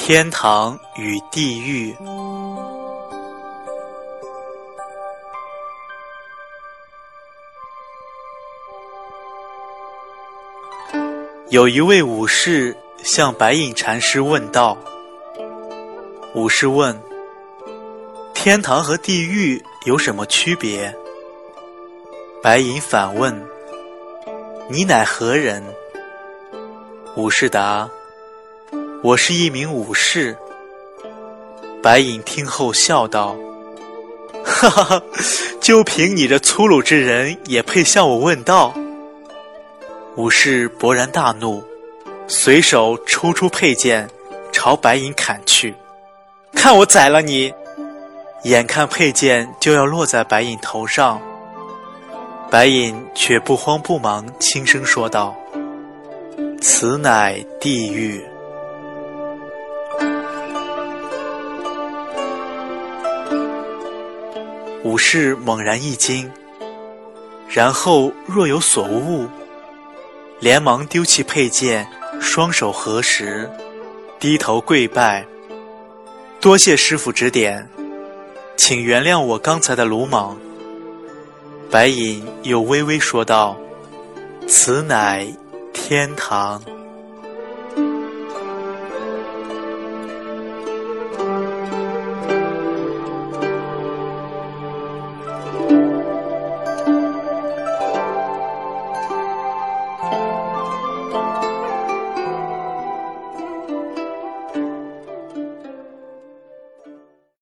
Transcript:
天堂与地狱。有一位武士向白隐禅师问道。武士问：天堂和地狱有什么区别？白隐反问：你乃何人？武士答：我是一名武士。白隐听后笑道：哈哈哈，就凭你这粗鲁之人也配向我问道？武士勃然大怒，随手抽出佩剑朝白隐砍去。看我宰了你！眼看佩剑就要落在白隐头上，白隐却不慌不忙轻声说道：此乃地狱。武士猛然一惊，然后若有所悟，连忙丢弃佩剑，双手合十，低头跪拜：多谢师父指点，请原谅我刚才的鲁莽。白隐又微微说道：此乃天堂。